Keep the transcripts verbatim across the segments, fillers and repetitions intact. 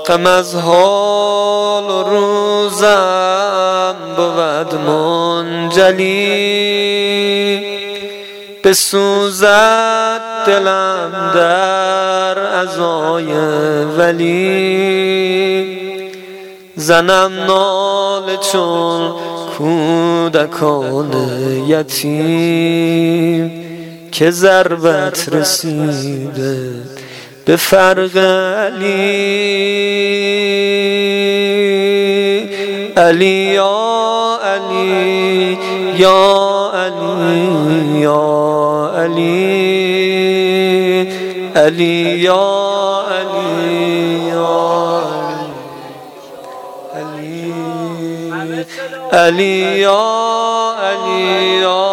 غم از حال و روزم بود منجلی، بسوزد دلم در عزای ولی، زنم ناله چون کودکان یتیم که ضربت رسیده به فرق علی. علی یا علی یا علی یا علی، علی یا علی یا علی، علی یا علی یا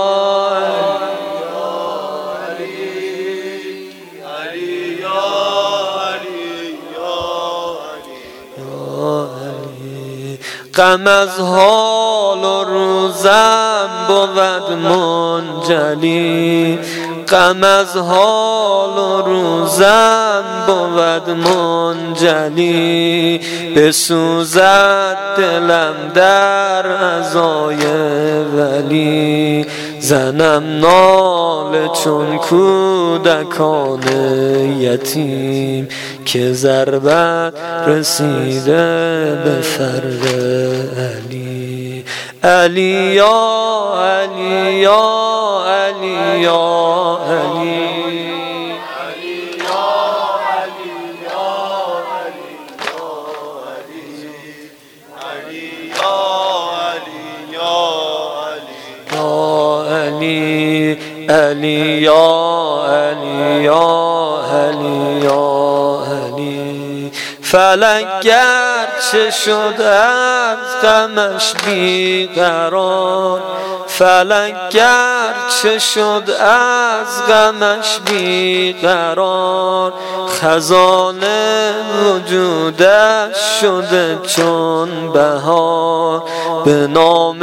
غم از حال و روزم بود منجلی، غم از حال و روزم بود منجلی، بسوزد دلم در عزای ولی، زنم ناله چون کودکان یتیم که ضربت رسیده به فرق علی. علی یا علی یا علی یا علی، علی یا علی یا علی یا علی. فلک گرچه شد از غمش بیقرار، فلک گرچه شد از غمش بیقرار، خزانه وجودش شده چون بهار، به نام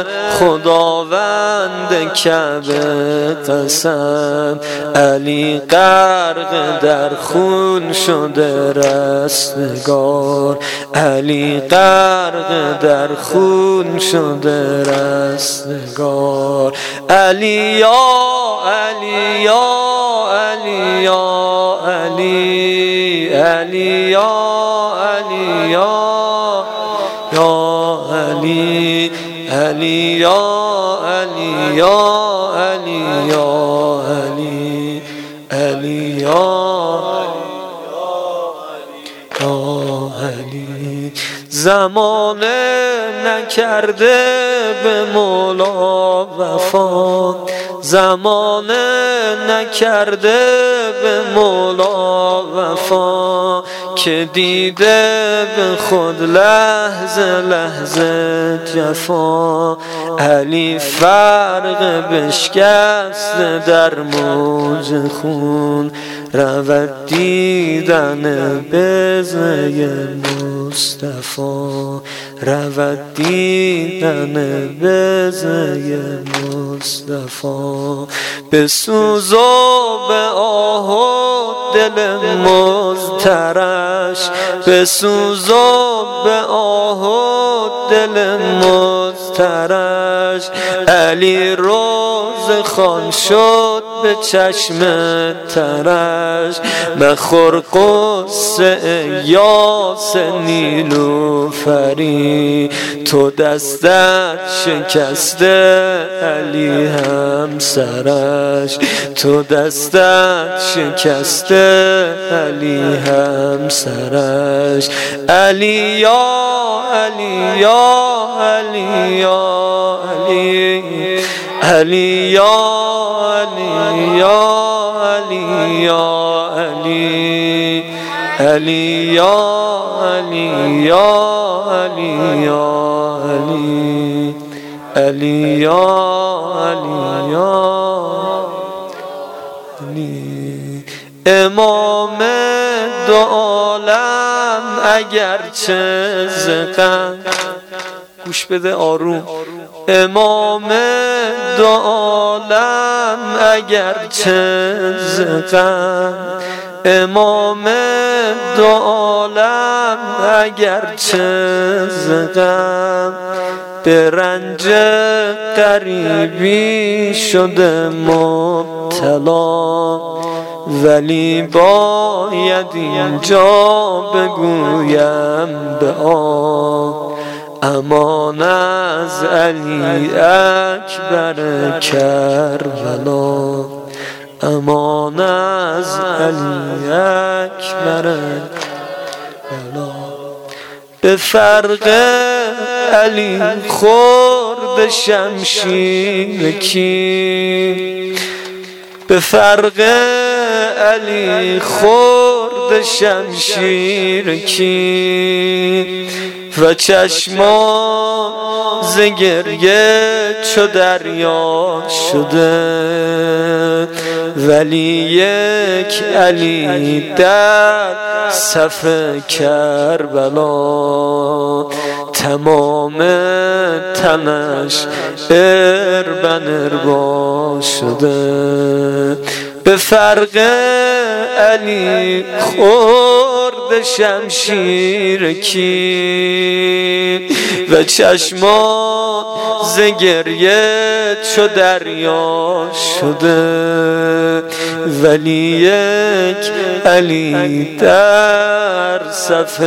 خداوند کعبه قسم، علی غرق در خون شده رستگار، علی غرق در خون شده رستگار. علی یا علی یا علی یا علی، علی یا علی یا یا علی، علی یا علی یا علی یا علی، علی یا علی. زمانه نکرده به مولا وفا، زمانه نکرده به مولا وفا، که دیده به خود لحظه لحظه جفا، علی فرق بشکسته در موج خون، رود دیدن بزه مصطفی، رود دیدن بزه مصطفی، بسوز و به آه و دل مضطرش، بسوز و به آه و دل مضطرش، علی روز خان شد به چشم ترش، مخور قصه یاس نیلوفری، تو دستت شکسته علی هم سرش، تو دستت شکسته علی هم سرش. علی یا علی یا علی یا علی، علی یا علی یا علی یا علی، علی یا علی یا علی یا علی، علی یا علی یا علی. امام دو عالم اگرچه ز غم، گوش بده آروم، امام دو عالم اگرچه ز غم امام دو عالم اگرچه ز غم به رنج غریبی شده مبتلا، ولی باید اینجا بگویم به آن امان از علی اکبر کربلا، امان از علی اکبر کربلا. به فرق علی خورد شمشیر کی، به فرق علی خورد شمشیر کی، و چشما ز گریه چو دریا شده، ولی یک علی در صف کربلا، تمام تنش اربن اربا شده. به فرق علی خورد شمشیر کی، و چشما ز گریه چو دریا شده، ولی یک علی در صف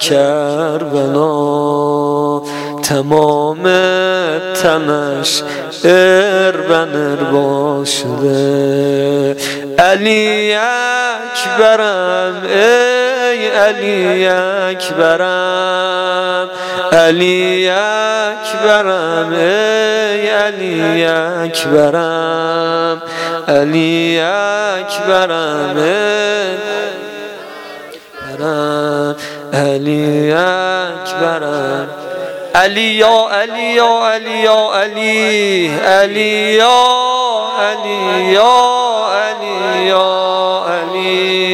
کربلا، تمام تنش اربن اربا شده. علی اکبرم ای علی اکبرم، علی اکبرم ای علی اکبرم، علی اکبرم علی اکبرم. علی یا علی یا علی یا علی، علی یا علی یا علی یا علی.